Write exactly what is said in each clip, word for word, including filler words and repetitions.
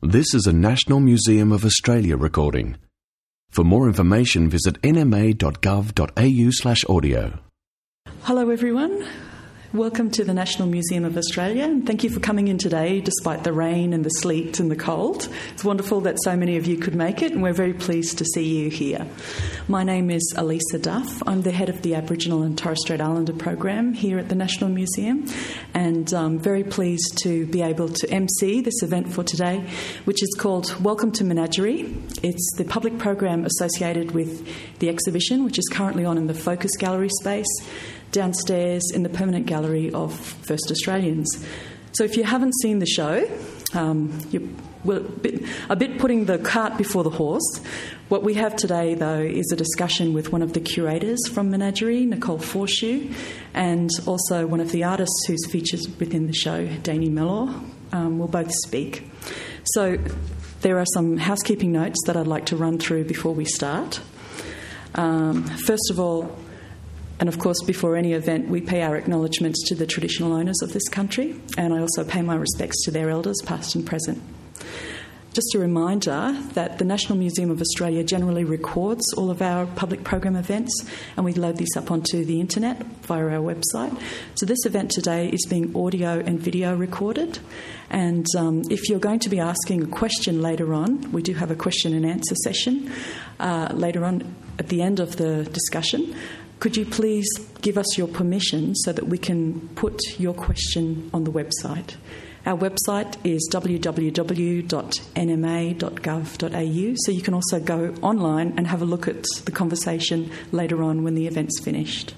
This is a National Museum of Australia recording. For more information, visit n m a dot gov dot a u slash audio. Hello everyone. Welcome to the National Museum of Australia, and thank you for coming in today despite the rain and the sleet and the cold. It's wonderful that so many of you could make it, and we're very pleased to see you here. My name is Elisa Duff. I'm the head of the Aboriginal and Torres Strait Islander program here at the National Museum, and I'm very pleased to be able to emcee this event for today, which is called Welcome to Menagerie. It's the public program associated with the exhibition, which is currently on in the Focus Gallery space, downstairs in the permanent gallery of First Australians. So if you haven't seen the show, um, you're well, a, bit, a bit putting the cart before the horse. What we have today, though, is a discussion with one of the curators from Menagerie, Nicole Forshew, and also one of the artists who's featured within the show, Dani Mellor, um, will both speak. So there are some housekeeping notes that I'd like to run through before we start. Um, first of all, and of course, before any event, we pay our acknowledgements to the traditional owners of this country, and I also pay my respects to their elders, past and present. Just a reminder that the National Museum of Australia generally records all of our public program events, and we load these up onto the internet via our website. So this event today is being audio and video recorded, and um, if you're going to be asking a question later on, we do have a question and answer session uh, later on at the end of the discussion. Could you please give us your permission so that we can put your question on the website? Our website is w w w dot n m a dot gov dot a u, so you can also go online and have a look at the conversation later on when the event's finished.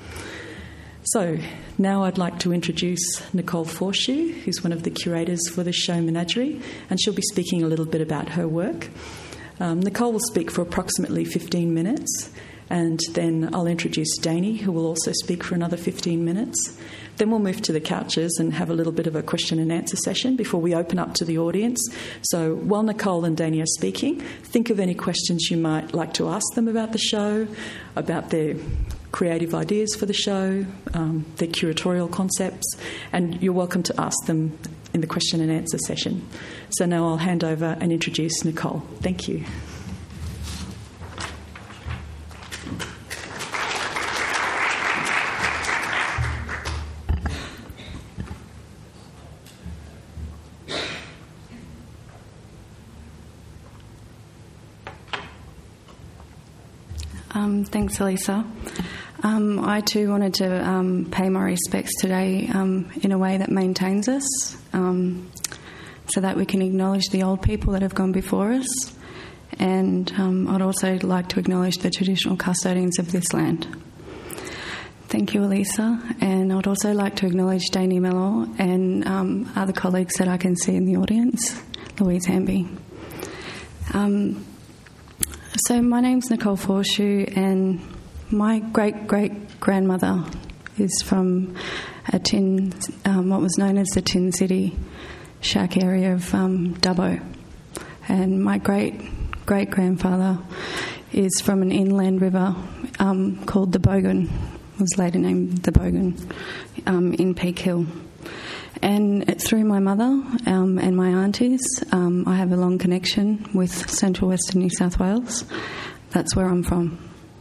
So now I'd like to introduce Nicole Forshew, who's one of the curators for the show Menagerie, and she'll be speaking a little bit about her work. Um, Nicole will speak for approximately fifteen minutes, and then I'll introduce Dani, who will also speak for another fifteen minutes. Then we'll move to the couches and have a little bit of a question and answer session before we open up to the audience. So while Nicole and Dani are speaking, think of any questions you might like to ask them about the show, about their creative ideas for the show, um, their curatorial concepts, and you're welcome to ask them in the question and answer session. So now I'll hand over and introduce Nicole. Thank you. Um, thanks, Elisa. Um, I too wanted to um, pay my respects today um, in a way that maintains us, um, so that we can acknowledge the old people that have gone before us, and um, I'd also like to acknowledge the traditional custodians of this land. Thank you, Elisa, and I'd also like to acknowledge Dani Mellor and um, other colleagues that I can see in the audience, Louise Hamby. Um, So my name's Nicole Forshew, and my great-great-grandmother is from a tin, um, what was known as the Tin City shack area of um, Dubbo. And my great-great-grandfather is from an inland river um, called the Bogan, was later named the Bogan, um, in Peak Hill. And through my mother um, and my aunties, um, I have a long connection with central western New South Wales. That's where I'm from.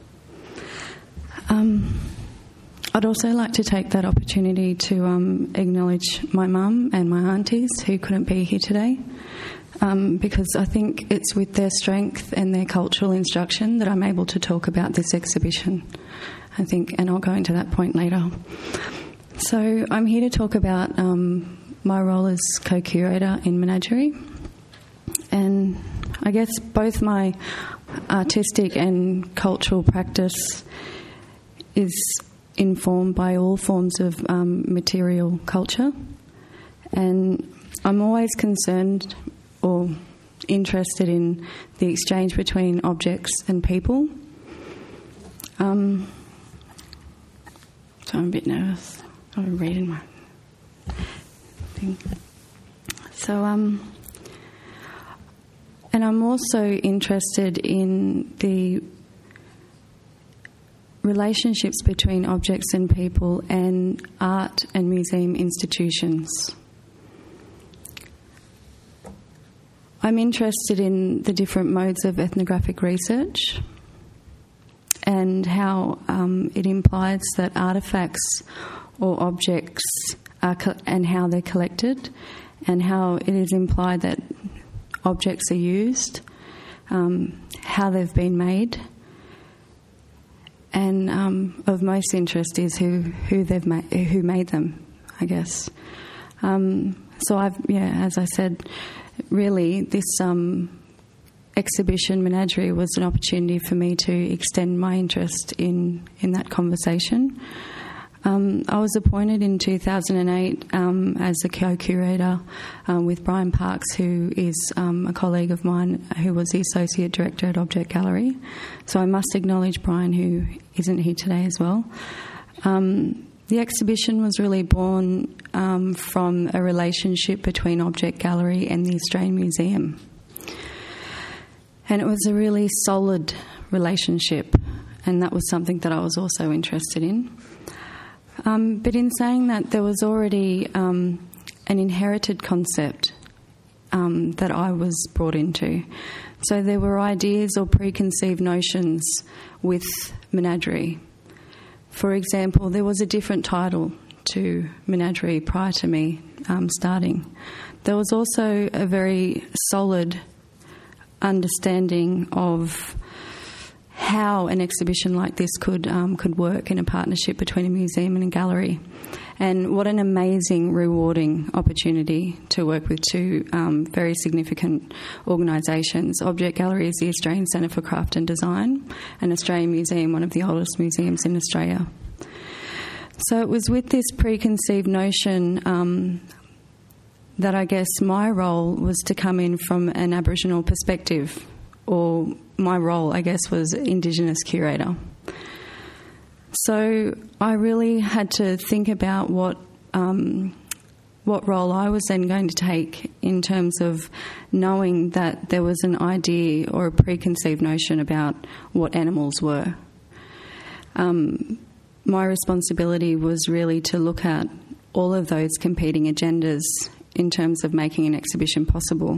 Um, I'd also like to take that opportunity to um, acknowledge my mum and my aunties who couldn't be here today, um, because I think it's with their strength and their cultural instruction that I'm able to talk about this exhibition, I think, and I'll go into that point later. So I'm here to talk about um, my role as co-curator in Menagerie, and I guess both my artistic and cultural practice is informed by all forms of um, material culture, and I'm always concerned or interested in the exchange between objects and people. Um, so I'm a bit nervous. I'm reading my thing. So, um, and I'm also interested in the relationships between objects and people and art and museum institutions. I'm interested in the different modes of ethnographic research and how um, it implies that artefacts or objects are co- and how they're collected, and how it is implied that objects are used, um, how they've been made, and um, of most interest is who who they've ma- who made them, I guess. Um, so I've yeah, as I said, really this um, exhibition Menagerie was an opportunity for me to extend my interest in in that conversation. Um, I was appointed in two thousand eight um, as the co-curator um, with Brian Parks, who is um, a colleague of mine who was the Associate Director at Object Gallery. So I must acknowledge Brian, who isn't here today as well. Um, the exhibition was really born um, from a relationship between Object Gallery and the Australian Museum. And it was a really solid relationship, and that was something that I was also interested in. Um, but in saying that, there was already um, an inherited concept um, that I was brought into. So there were ideas or preconceived notions with Menagerie. For example, there was a different title to Menagerie prior to me um, starting. There was also a very solid understanding of how an exhibition like this could um, could work in a partnership between a museum and a gallery. And what an amazing, rewarding opportunity to work with two um, very significant organisations. Object Gallery is the Australian Centre for Craft and Design, and Australian Museum, one of the oldest museums in Australia. So it was with this preconceived notion um, that I guess my role was to come in from an Aboriginal perspective, or my role, I guess, was Indigenous curator. So I really had to think about what um, what role I was then going to take in terms of knowing that there was an idea or a preconceived notion about what animals were. Um, my responsibility was really to look at all of those competing agendas in terms of making an exhibition possible.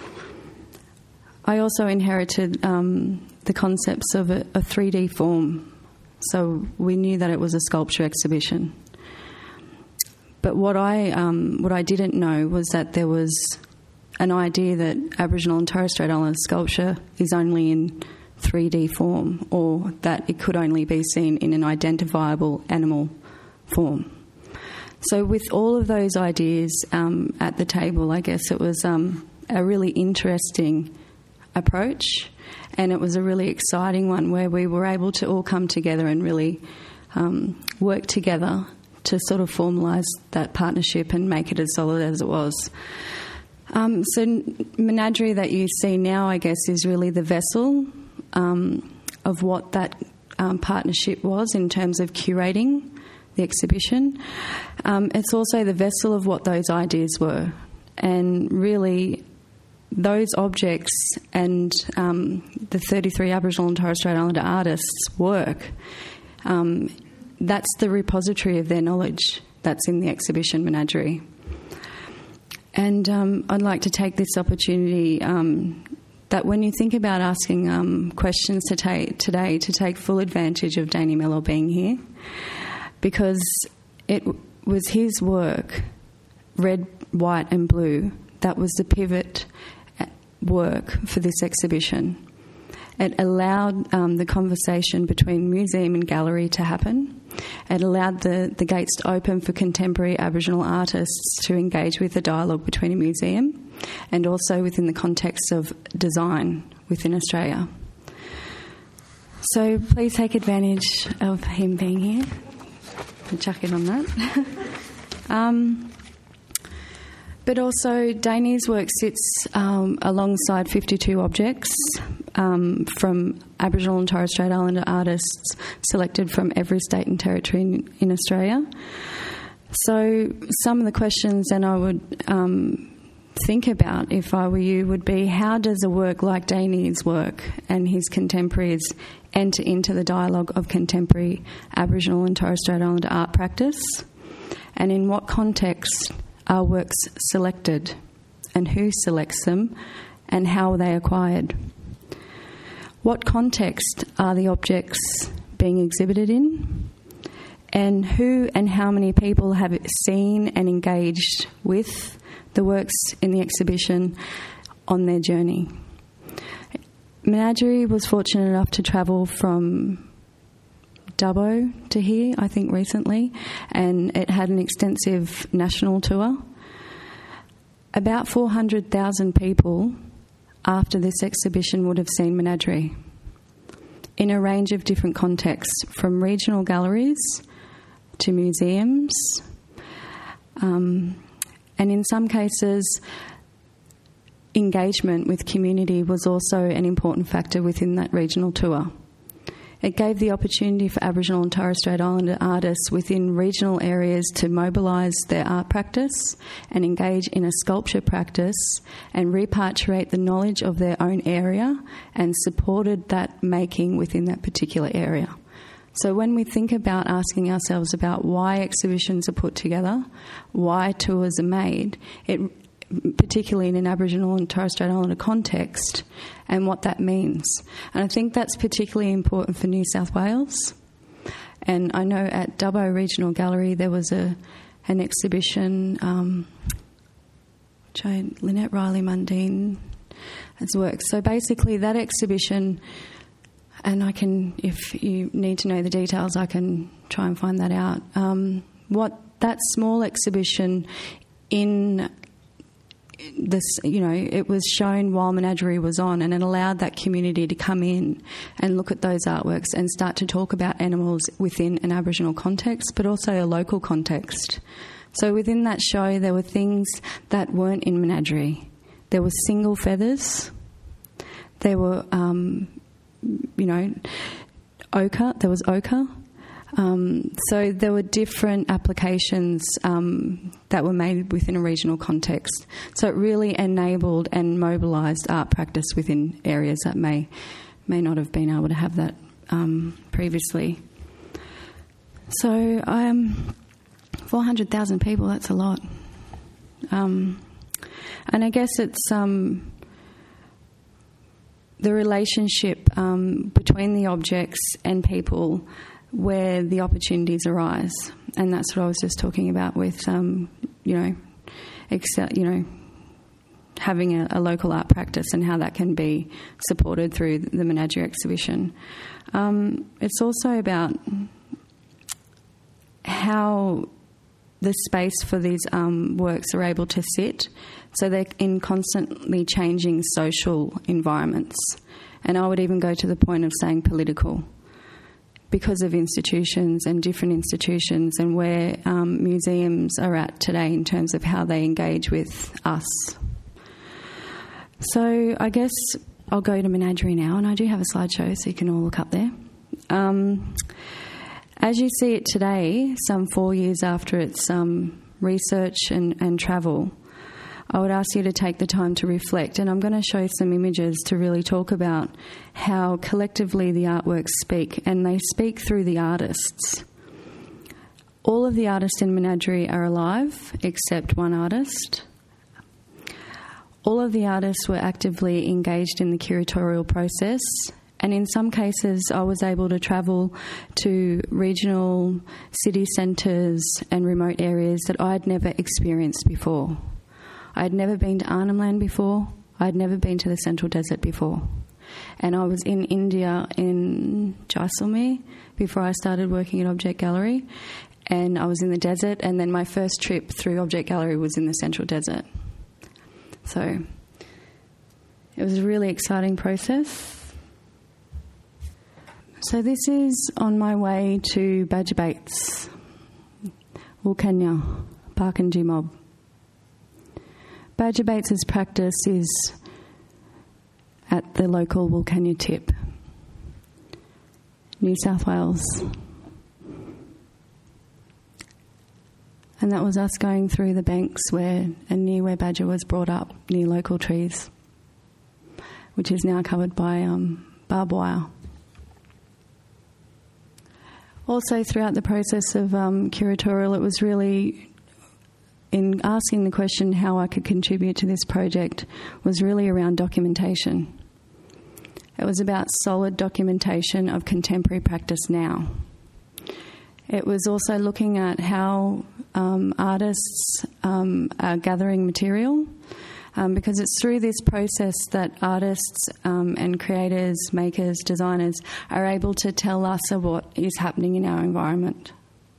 I also inherited um, the concepts of a, a three D form, so we knew that it was a sculpture exhibition. But what I um, what I didn't know was that there was an idea that Aboriginal and Torres Strait Islander sculpture is only in three D form, or that it could only be seen in an identifiable animal form. So with all of those ideas um, at the table, I guess it was um, a really interesting approach, and it was a really exciting one where we were able to all come together and really um, work together to sort of formalise that partnership and make it as solid as it was. Um, so Menagerie that you see now, I guess, is really the vessel um, of what that um, partnership was in terms of curating the exhibition. Um, it's also the vessel of what those ideas were, and really those objects and um, the thirty-three Aboriginal and Torres Strait Islander artists' work, um, that's the repository of their knowledge that's in the exhibition Menagerie. And um, I'd like to take this opportunity um, that when you think about asking um, questions to take, today, to take full advantage of Danny Mellor being here, because it was his work, red, white and blue, that was the pivot work for this exhibition. It allowed um, the conversation between museum and gallery to happen. It allowed the, the gates to open for contemporary Aboriginal artists to engage with the dialogue between a museum and also within the context of design within Australia. So please take advantage of him being here. I'll chuck in on that. um, But also, Danny's work sits um, alongside fifty-two objects um, from Aboriginal and Torres Strait Islander artists selected from every state and territory in, in Australia. So some of the questions then I would um, think about if I were you would be, how does a work like Danny's work and his contemporaries enter into the dialogue of contemporary Aboriginal and Torres Strait Islander art practice? And in what context are works selected, and who selects them, and how were they acquired? What context are the objects being exhibited in? And who and how many people have seen and engaged with the works in the exhibition on their journey? Menagerie was fortunate enough to travel from Dubbo to here, I think, recently, and it had an extensive national tour. About four hundred thousand people after this exhibition would have seen Menagerie in a range of different contexts, from regional galleries to museums, um, and in some cases, engagement with community was also an important factor within that regional tour. It gave the opportunity for Aboriginal and Torres Strait Islander artists within regional areas to mobilise their art practice and engage in a sculpture practice and repatriate the knowledge of their own area and supported that making within that particular area. So when we think about asking ourselves about why exhibitions are put together, why tours are made, it particularly in an Aboriginal and Torres Strait Islander context, and what that means. And I think that's particularly important for New South Wales. And I know at Dubbo Regional Gallery there was a an exhibition, um, which I, Lynette Riley Mundine has worked. So basically that exhibition, and I can, if you need to know the details, I can try and find that out. Um, what that small exhibition in this, you know, it was shown while Menagerie was on, and it allowed that community to come in and look at those artworks and start to talk about animals within an Aboriginal context, but also a local context. So within that show, there were things that weren't in Menagerie. There were single feathers. There were, um, you know, ochre. There was ochre. Um, so there were different applications um, that were made within a regional context. So it really enabled and mobilised art practice within areas that may may not have been able to have that um, previously. So um, four hundred thousand people, that's a lot. Um, and I guess it's um, the relationship um, between the objects and people where the opportunities arise, and that's what I was just talking about with, um, you know, excel, you know, having a, a local art practice and how that can be supported through the Menagerie exhibition. Um, it's also about how the space for these um, works are able to sit, so they're in constantly changing social environments, and I would even go to the point of saying political, because of institutions and different institutions and where um, museums are at today in terms of how they engage with us. So I guess I'll go to Menagerie now, and I do have a slideshow so you can all look up there. Um, as you see it today, some four years after its um, research and, and travel, I would ask you to take the time to reflect, and I'm going to show some images to really talk about how collectively the artworks speak, and they speak through the artists. All of the artists in Menagerie are alive, except one artist. All of the artists were actively engaged in the curatorial process, and in some cases I was able to travel to regional city centres and remote areas that I'd never experienced before. I'd never been to Arnhem Land before. I'd never been to the Central Desert before. And I was in India in Jaisalmer before I started working at Object Gallery. And I was in the desert, and then my first trip through Object Gallery was in the Central Desert. So it was a really exciting process. So this is on my way to Badger Bates, Wilcannia, Parkinji Mob. Badger Bates' practice is at the local Wilcannia tip, New South Wales. And that was us going through the banks where and near where badger was brought up, near local trees, which is now covered by um, barbed wire. Also, throughout the process of um, curatorial, it was really in asking the question how I could contribute to this project was really around documentation. It was about solid documentation of contemporary practice now. It was also looking at how um, artists um, are gathering material, um, because it's through this process that artists um, and creators, makers, designers are able to tell us of what is happening in our environment.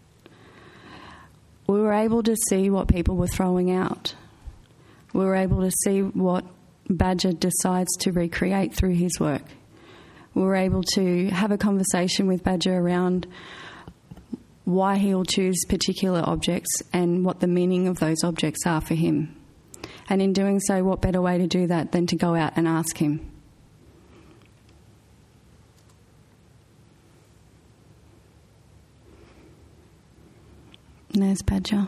We were able to see what people were throwing out. We were able to see what Badger decides to recreate through his work. We were able to have a conversation with Badger around why he'll choose particular objects and what the meaning of those objects are for him. And in doing so, what better way to do that than to go out and ask him? And there's Badger.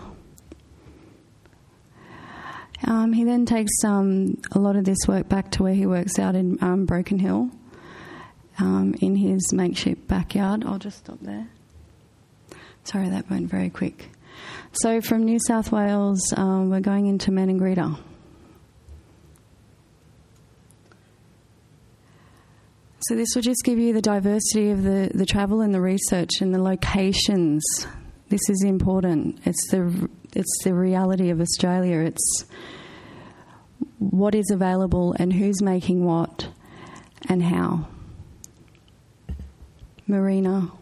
Um, he then takes um, a lot of this work back to where he works out in um, Broken Hill, um, in his makeshift backyard. I'll just stop there. Sorry, that went very quick. So from New South Wales, um, we're going into Maningrida. So this will just give you the diversity of the, the travel and the research and the locations. This is important. It's the it's the reality of Australia. It's what is available and who's making what and how. Marina.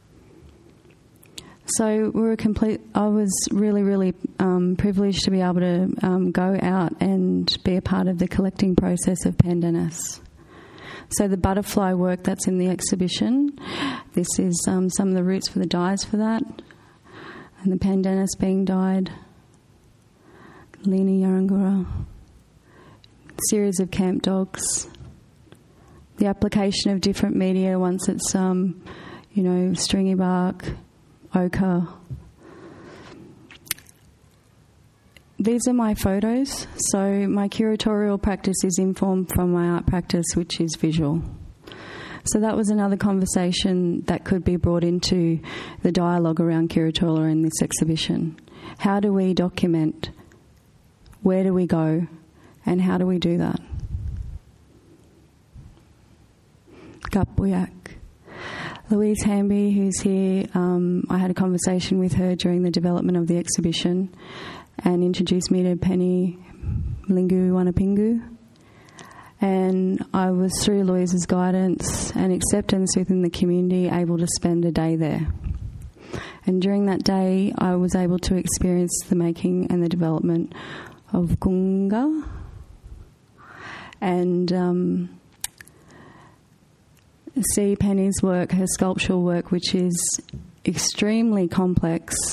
So we're a complete. I was really, really um, privileged to be able to um, go out and be a part of the collecting process of pandanus. So the butterfly work that's in the exhibition. This is um, some of the roots for the dyes for that. And the pandanus being dyed, Lena Yarangura, series of camp dogs, the application of different media once it's, um, you know, stringy bark, ochre. These are my photos, so my curatorial practice is informed from my art practice, which is visual. So that was another conversation that could be brought into the dialogue around curatorial in this exhibition. How do we document? Where do we go? And how do we do that? Gapuyak. Louise Hamby, who's here, um, I had a conversation with her during the development of the exhibition and introduced me to Penny Lingu Wanapingu. And I was, through Louise's guidance and acceptance within the community, able to spend a day there. And during that day, I was able to experience the making and the development of Gunga. And um, see Penny's work, her sculptural work, which is extremely complex.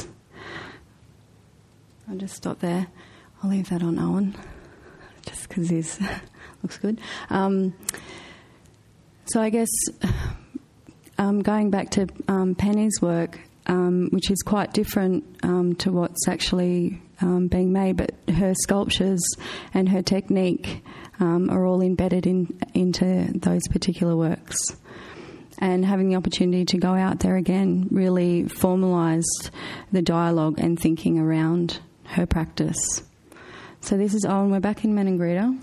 I'll just stop there. I'll leave that on Owen, just because he's... looks good. Um, so I guess um, going back to um, Penny's work, um, which is quite different um, to what's actually um, being made, but her sculptures and her technique um, are all embedded in into those particular works. And having the opportunity to go out there again really formalised the dialogue and thinking around her practice. So this is Owen. We're back in Maningrida.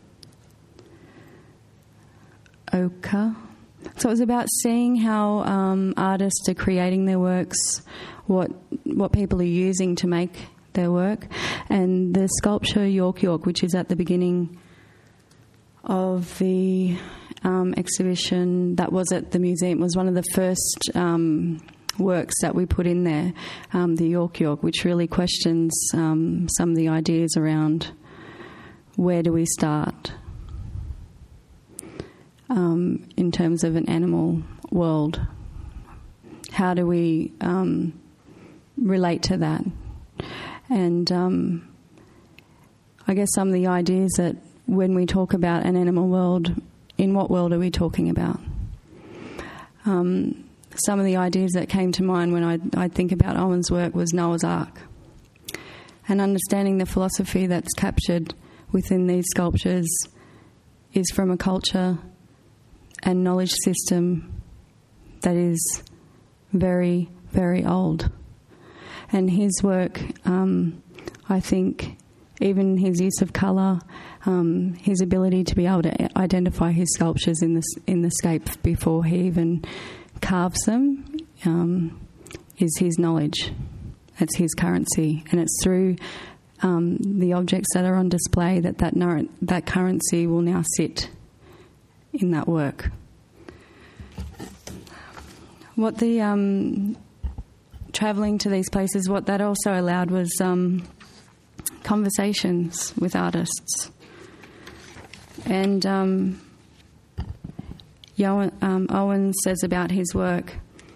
Oka. So it was about seeing how um, artists are creating their works, what what people are using to make their work, and the sculpture York York, which is at the beginning of the um, exhibition that was at the museum, was one of the first um, works that we put in there, um, the York York, which really questions um, some of the ideas around where do we start. Um, in terms of an animal world, how do we um, relate to that? And um, I guess some of the ideas that when we talk about an animal world, in what world are we talking about? Um, some of the ideas that came to mind when I, I think about Owen's work was Noah's Ark, and understanding the philosophy that's captured within these sculptures is from a culture and knowledge system that is very, very old. And his work, um, I think even his use of colour, um, his ability to be able to identify his sculptures in the, in the scape before he even carves them, um, is his knowledge. It's his currency, and it's through um, the objects that are on display that that, nar- that currency will now sit in that work. What the um, travelling to these places, what that also allowed was um, conversations with artists. And um, Yo- um, Owen says about his work,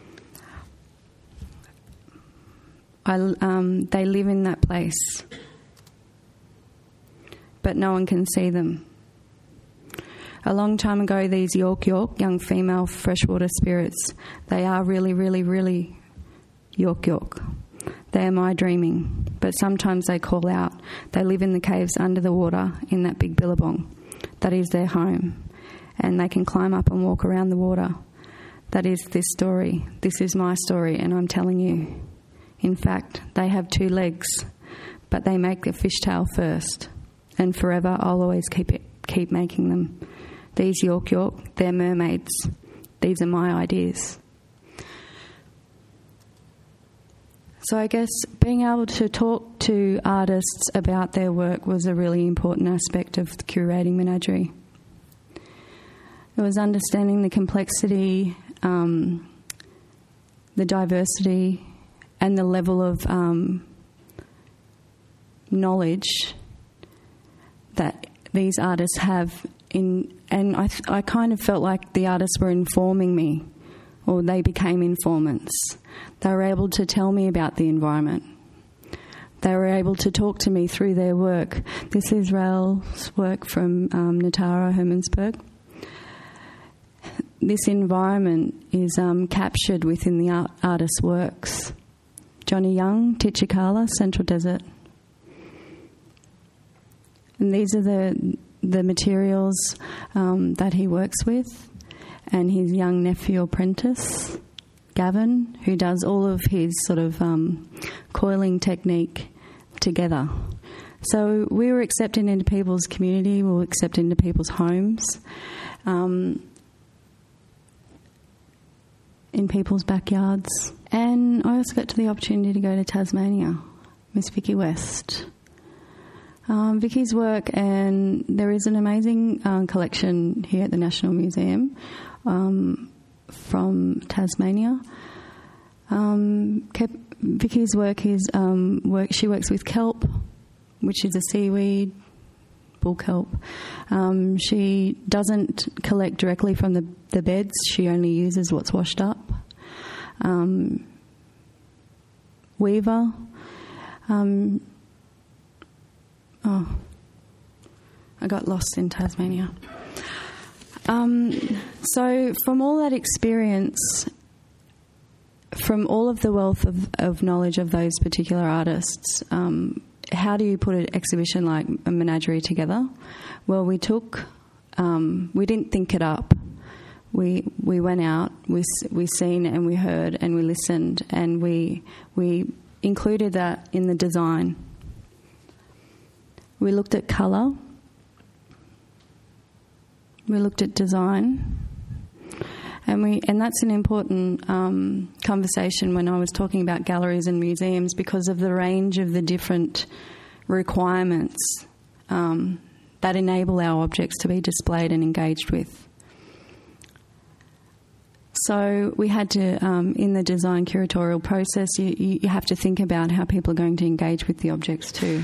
I, um, they live in that place, but no one can see them. A long time ago, these York York, young female freshwater spirits, they are really, really, really York York. They are my dreaming, but sometimes they call out. They live in the caves under the water in that big billabong. That is their home, and they can climb up and walk around the water. That is this story. This is my story, and I'm telling you. In fact, they have two legs, but they make the fishtail first, and forever I'll always keep it, keep making them. These York York, they're mermaids. These are my ideas. So I guess being able to talk to artists about their work was a really important aspect of the curating menagerie. It was understanding the complexity, um, the diversity, and the level of um, knowledge that these artists have in, and I, th- I kind of felt like the artists were informing me, or they became informants. They were able to tell me about the environment. They were able to talk to me through their work. This is Rael's work from um, Natara Hermansberg. This environment is um, captured within the art- artist's works. Johnny Young, Titchikala, Central Desert. And these are the the materials um, that he works with, and his young nephew apprentice, Gavin, who does all of his sort of um, coiling technique together. So we were accepted into people's community, we were accepted into people's homes, um, in people's backyards. And I also got to the opportunity to go to Tasmania, Miss Vicky West. Um, Vicky's work, and there is an amazing uh, collection here at the National Museum um, from Tasmania. Um, Ke- Vicky's work is um, work. She works with kelp, which is a seaweed, bull kelp. Um, she doesn't collect directly from the, the beds. She only uses what's washed up. Um, Weaver. Um, oh, I got lost in Tasmania. Um, so from all that experience, from all of the wealth of, of knowledge of those particular artists, um, how do you put an exhibition like a menagerie together? Well, we took, um, we didn't think it up. We we went out, we we seen and we heard and we listened, and we we included that in the design. We looked at colour. We looked at design, and we and that's an important um, conversation when I was talking about galleries and museums, because of the range of the different requirements um, that enable our objects to be displayed and engaged with. So we had to, um, in the design curatorial process, you, you have to think about how people are going to engage with the objects too.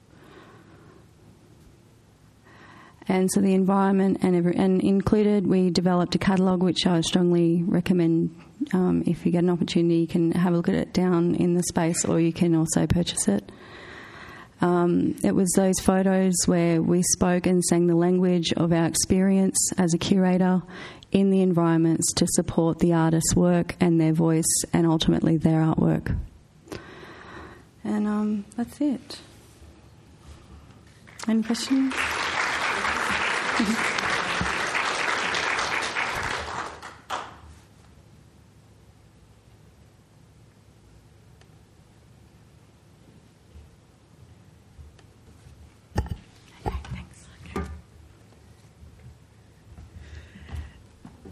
And so the environment and, every, and included, we developed a catalogue which I strongly recommend. Um, if you get an opportunity, you can have a look at it down in the space, or you can also purchase it. Um, it was those photos where we spoke and sang the language of our experience as a curator in the environments to support the artist's work and their voice and ultimately their artwork. And um, that's it. Any questions?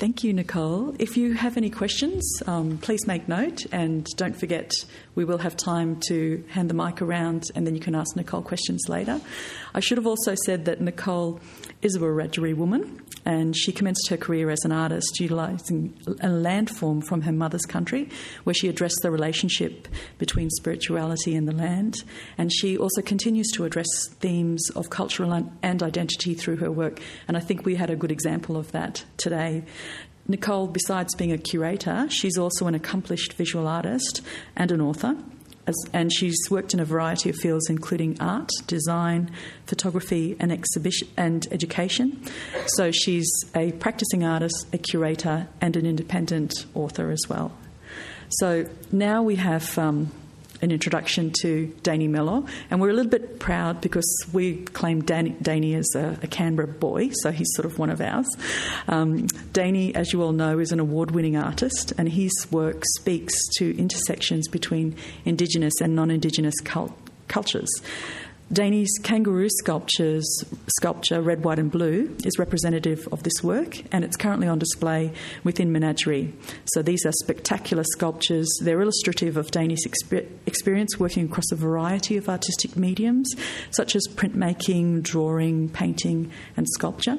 Thank you, Nicole. If you have any questions, um, please make note, and don't forget we will have time to hand the mic around and then you can ask Nicole questions later. I should have also said that Nicole is a Wiradjuri woman, and she commenced her career as an artist utilising a landform from her mother's country, where she addressed the relationship between spirituality and the land. And she also continues to address themes of cultural and identity through her work, and I think we had a good example of that today. Nicole, besides being a curator, she's also an accomplished visual artist and an author. As, and she's worked in a variety of fields, including art, design, photography, and exhibition and education. So she's a practicing artist, a curator, and an independent author as well. So now we have um, an introduction to Danny Mellor, and we're a little bit proud because we claim Danny, Danny as a, a Canberra boy, so he's sort of one of ours. Um, Danny, as you all know, is an award-winning artist, and his work speaks to intersections between Indigenous and non-Indigenous cult- cultures. Danny's kangaroo sculptures, sculpture, Red, White and Blue, is representative of this work, and it's currently on display within Menagerie. So these are spectacular sculptures. They're illustrative of Danny's exper- experience working across a variety of artistic mediums, such as printmaking, drawing, painting and sculpture.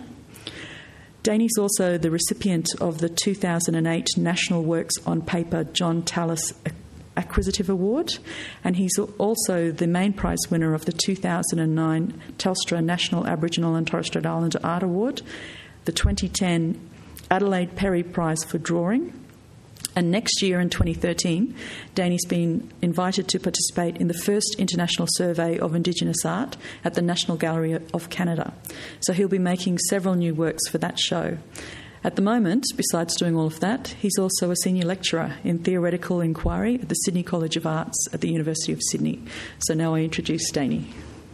Danny's also the recipient of the two thousand eight National Works on Paper John Tallis Acquisitive Award, and he's also the main prize winner of the two thousand nine Telstra National Aboriginal and Torres Strait Islander Art Award, the twenty ten Adelaide Perry Prize for Drawing, and next year in twenty thirteen, Danny's been invited to participate in the first international survey of Indigenous art at the National Gallery of Canada. So he'll be making several new works for that show. At the moment, besides doing all of that, he's also a senior lecturer in theoretical inquiry at the Sydney College of Arts at the University of Sydney. So now I introduce Danny.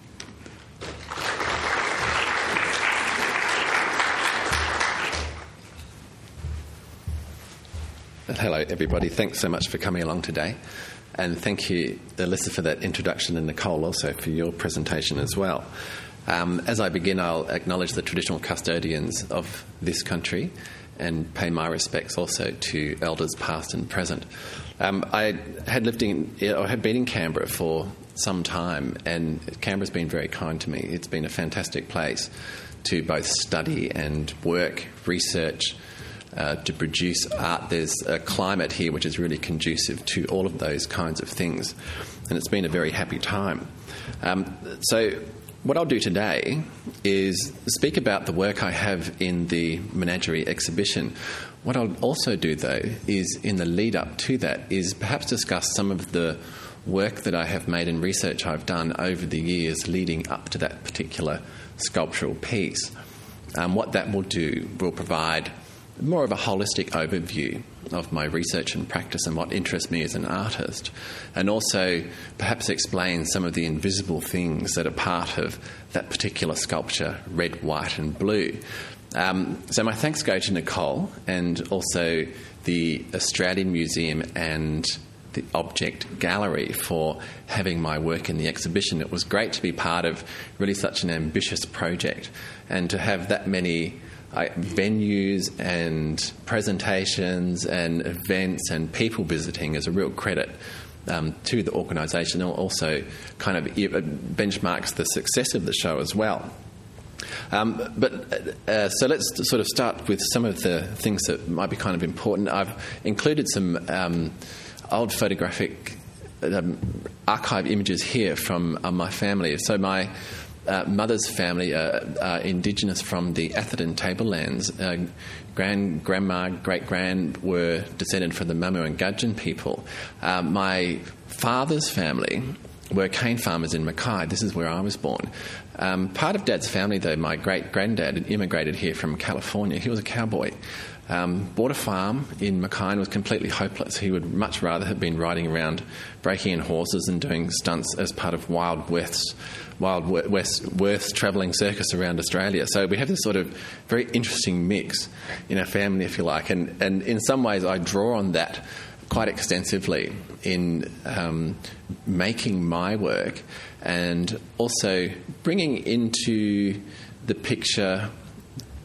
Hello, everybody. Thanks so much for coming along today. And thank you, Alyssa, for that introduction, and Nicole also for your presentation as well. Um, as I begin, I'll acknowledge the traditional custodians of this country and pay my respects also to elders past and present. Um, I had lived in, or had been in Canberra for some time, and Canberra's been very kind to me. It's been a fantastic place to both study and work, research, uh, to produce art. There's a climate here which is really conducive to all of those kinds of things, and it's been a very happy time. Um, so what I'll do today is speak about the work I have in the Menagerie exhibition. What I'll also do, though, is in the lead-up to that, is perhaps discuss some of the work that I have made and research I've done over the years leading up to that particular sculptural piece. Um, what that will do will provide more of a holistic overview of my research and practice and what interests me as an artist, and also perhaps explain some of the invisible things that are part of that particular sculpture, Red, White and Blue. Um, so my thanks go to Nicole and also the Australian Museum and the Object Gallery for having my work in the exhibition. It was great to be part of really such an ambitious project, and to have that many Uh, venues and presentations and events and people visiting is a real credit um, to the organisation, and also kind of benchmarks the success of the show as well. Um, but uh, so let's sort of start with some of the things that might be kind of important. I've included some um, old photographic um, archive images here from uh, my family. So my Uh, mother's family are uh, uh, Indigenous from the Atherton Tablelands. Uh, grand, grandma, great-grand were descended from the Mamu and Gudgeon people. Uh, my father's family were cane farmers in Mackay. This is where I was born. Um, part of Dad's family, though, my great-granddad had immigrated here from California. He was a cowboy. Um, bought a farm in Mackay and was completely hopeless. He would much rather have been riding around, breaking in horses and doing stunts as part of Wild West's, Wild West, Worth's travelling circus around Australia. So we have this sort of very interesting mix in our family, if you like, and, and in some ways I draw on that quite extensively in um, making my work, and also bringing into the picture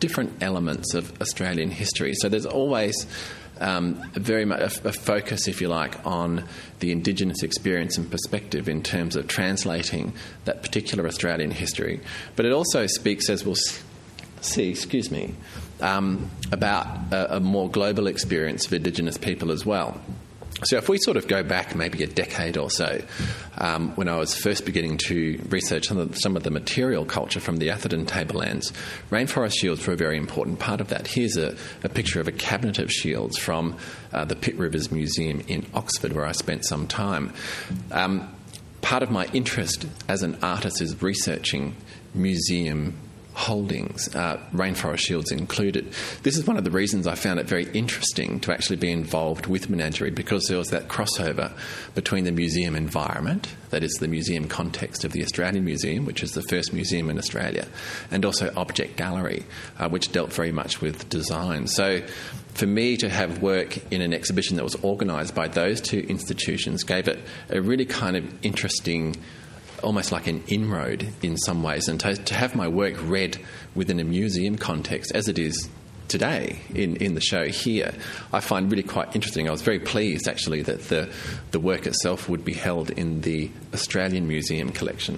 different elements of Australian history. So there's always um, very much a, a focus, if you like, on the Indigenous experience and perspective in terms of translating that particular Australian history. But it also speaks, as we'll see, excuse me, um, about a, a more global experience of Indigenous people as well. So if we sort of go back maybe a decade or so, um, when I was first beginning to research some of, the, some of the material culture from the Atherton tablelands, rainforest shields were a very important part of that. Here's a, a picture of a cabinet of shields from uh, the Pitt Rivers Museum in Oxford, where I spent some time. Um, part of my interest as an artist is researching museum holdings, uh, rainforest shields included. This is one of the reasons I found it very interesting to actually be involved with Menagerie, because there was that crossover between the museum environment, that is the museum context of the Australian Museum, which is the first museum in Australia, and also Object Gallery, uh, which dealt very much with design. So for me to have work in an exhibition that was organised by those two institutions gave it a really kind of interesting, almost like an inroad in some ways, and to, to have my work read within a museum context, as it is today in, in the show here, I find really quite interesting. I was very pleased, actually, that the, the work itself would be held in the Australian Museum collection.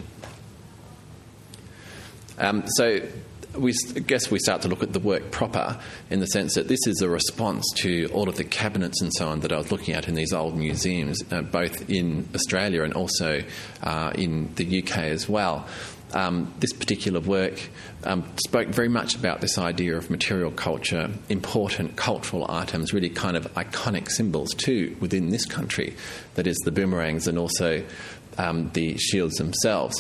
Um, so we I guess we start to look at the work proper, in the sense that this is a response to all of the cabinets and so on that I was looking at in these old museums, uh, both in Australia and also uh, in the U K as well. Um, this particular work um, spoke very much about this idea of material culture, important cultural items, really kind of iconic symbols too within this country, that is the boomerangs and also um, the shields themselves.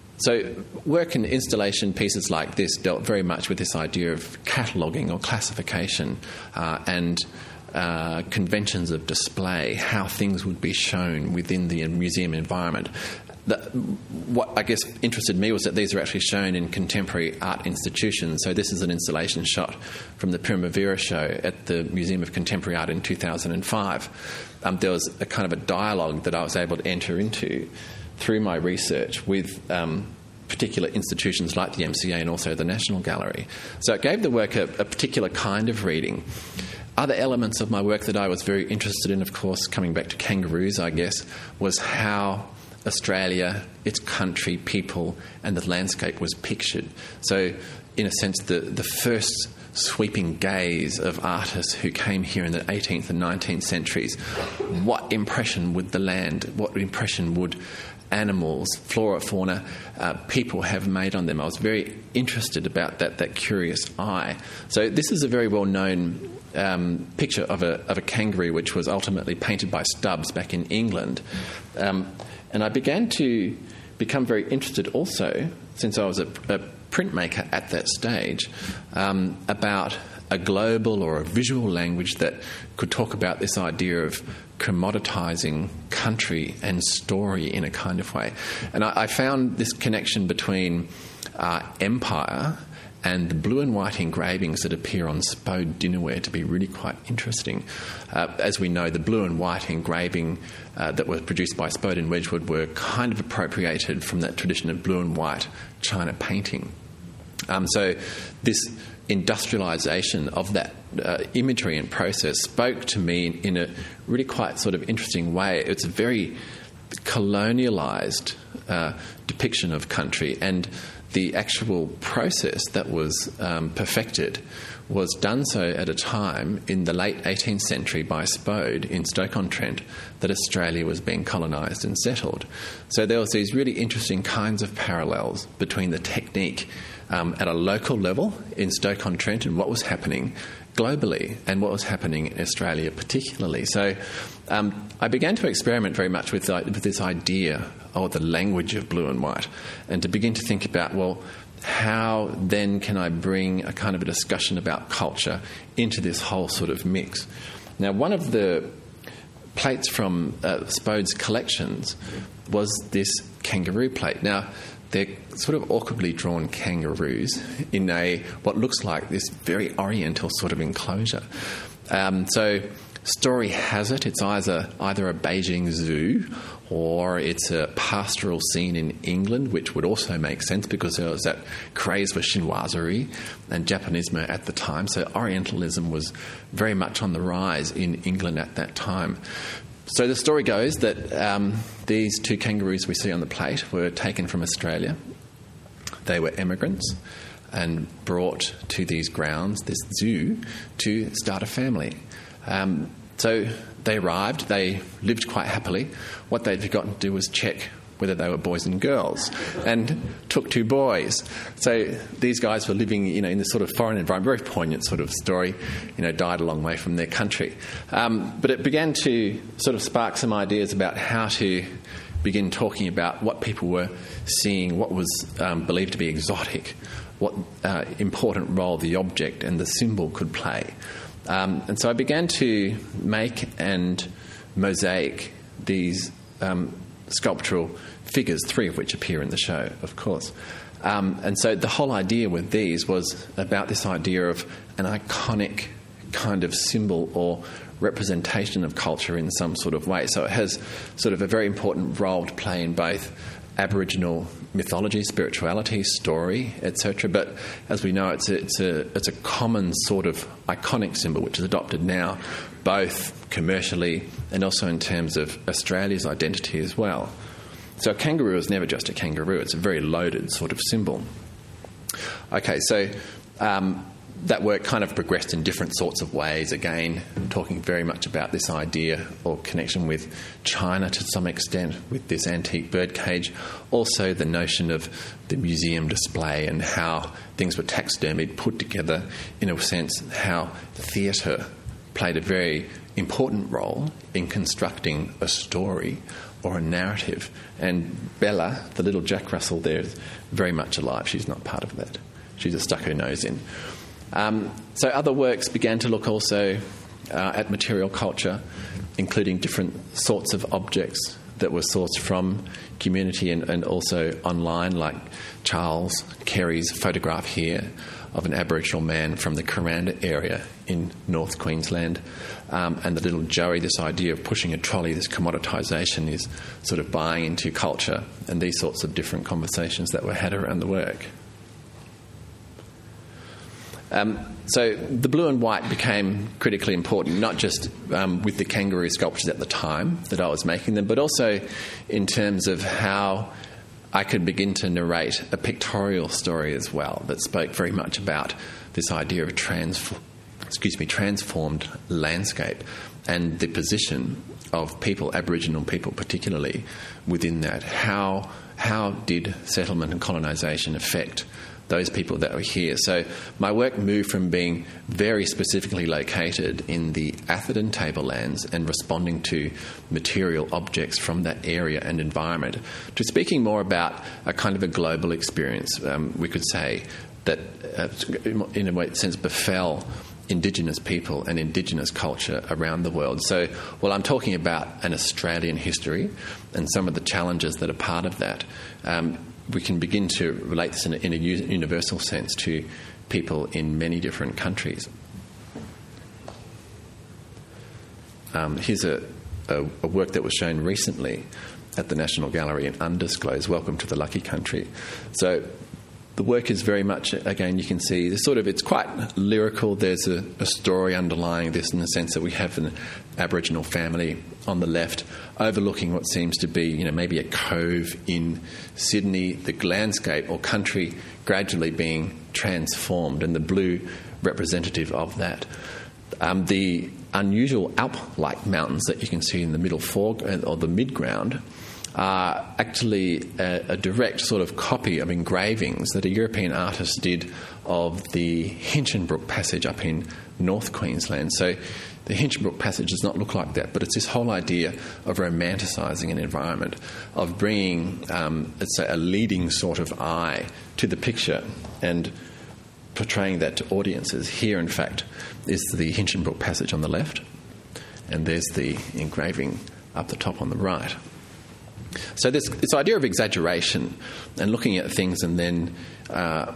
So work and installation pieces like this dealt very much with this idea of cataloguing or classification uh, and uh, conventions of display, how things would be shown within the museum environment. The, what I guess interested me was that these are actually shown in contemporary art institutions. So this is an installation shot from the Primavera show at the Museum of Contemporary Art in two thousand five. Um, there was a kind of a dialogue that I was able to enter into through my research with um, particular institutions like the M C A and also the National Gallery. So it gave the work a, a particular kind of reading. Other elements of my work that I was very interested in, of course, coming back to kangaroos, I guess, was how Australia, its country, people, and the landscape was pictured. So, in a sense, the, the first sweeping gaze of artists who came here in the eighteenth and nineteenth centuries, what impression would the land, what impression would animals, flora, fauna, uh, people have made on them? I was very interested about that, that curious eye. So this is a very well-known um, picture of a, of a kangaroo, which was ultimately painted by Stubbs back in England. Um, and I began to become very interested also, since I was a, a printmaker at that stage, um, about a global or a visual language that could talk about this idea of commoditising country and story in a kind of way. And I, I found this connection between uh, empire and the blue and white engravings that appear on Spode dinnerware to be really quite interesting. Uh, as we know, the blue and white engraving uh, that was produced by Spode and Wedgwood were kind of appropriated from that tradition of blue and white China painting. Um, so this industrialisation of that uh, imagery and process spoke to me in a really quite sort of interesting way. It's a very colonialised uh, depiction of country, and the actual process that was um, perfected was done so at a time in the late eighteenth century by Spode in Stoke-on-Trent that Australia was being colonised and settled. So there was these really interesting kinds of parallels between the technique um, at a local level in Stoke-on-Trent and what was happening globally and what was happening in Australia particularly. So um, I began to experiment very much with, uh, with this idea of the language of blue and white, and to begin to think about, well, how then can I bring a kind of a discussion about culture into this whole sort of mix? Now, one of the plates from uh, Spode's collections was this kangaroo plate. Now, they're sort of awkwardly drawn kangaroos in a what looks like this very oriental sort of enclosure. Um, so story has it it's either either a Beijing zoo or it's a pastoral scene in England, which would also make sense because there was that craze for chinoiserie and Japonismo at the time. So Orientalism was very much on the rise in England at that time. So the story goes that um, these two kangaroos we see on the plate were taken from Australia. They were immigrants and brought to these grounds, this zoo, to start a family. Um, so they arrived, they lived quite happily. What they'd forgotten to do was check whether they were boys and girls, and took two boys. So these guys were living, you know, in this sort of foreign environment, very poignant sort of story, you know, died a long way from their country. Um, but it began to sort of spark some ideas about how to begin talking about what people were seeing, what was um, believed to be exotic, what uh, important role the object and the symbol could play. Um, and so I began to make and mosaic these um, sculptural figures, three of which appear in the show, of course. Um, and so the whole idea with these was about this idea of an iconic kind of symbol or representation of culture in some sort of way. So it has sort of a very important role to play in both Aboriginal mythology, spirituality, story, et cetera. But as we know, it's a, it's a it's a common sort of iconic symbol which is adopted now, both commercially and also in terms of Australia's identity as well. So a kangaroo is never just a kangaroo; it's a very loaded sort of symbol. Okay, so um, that work kind of progressed in different sorts of ways, again, talking very much about this idea or connection with China to some extent, with this antique birdcage. Also the notion of the museum display and how things were taxidermied, put together, in a sense, how theatre played a very important role in constructing a story or a narrative. And Bella, the little Jack Russell there, is very much alive. She's not part of that. She just stuck her nose in. Um, so other works began to look also uh, at material culture, including different sorts of objects that were sourced from community and, and also online, like Charles Kerry's photograph here of an Aboriginal man from the Kuranda area in North Queensland, um, and the little Joey, this idea of pushing a trolley, this commoditisation is sort of buying into culture, and these sorts of different conversations that were had around the work. Um, so the blue and white became critically important, not just um, with the kangaroo sculptures at the time that I was making them, but also in terms of how I could begin to narrate a pictorial story as well that spoke very much about this idea of transf- excuse me, transformed landscape and the position of people, Aboriginal people particularly, within that. How, how did settlement and colonisation affect those people that were here? So my work moved from being very specifically located in the Atherton tablelands and responding to material objects from that area and environment to speaking more about a kind of a global experience, um, we could say, that uh, in a way, sense befell Indigenous people and Indigenous culture around the world. So while I'm talking about an Australian history and some of the challenges that are part of that, um, we can begin to relate this in a, in a universal sense to people in many different countries. Um, here's a, a, a work that was shown recently at the National Gallery in Undisclosed, Welcome to the Lucky Country. So the work is very much, again, you can see, the sort of, it's quite lyrical. There's a, a story underlying this in the sense that we have an Aboriginal family on the left overlooking what seems to be, you know, maybe a cove in Sydney, the landscape or country gradually being transformed, and the blue representative of that. Um, the unusual Alp-like mountains that you can see in the middle foreground or the midground are actually a, a direct sort of copy of engravings that a European artist did of the Hinchinbrook Passage up in North Queensland. So the Hinchinbrook Passage does not look like that, but it's this whole idea of romanticising an environment, of bringing, um, let's say, a leading sort of eye to the picture and portraying that to audiences. Here, in fact, is the Hinchinbrook Passage on the left, and there's the engraving up the top on the right. So this, this idea of exaggeration and looking at things and then uh,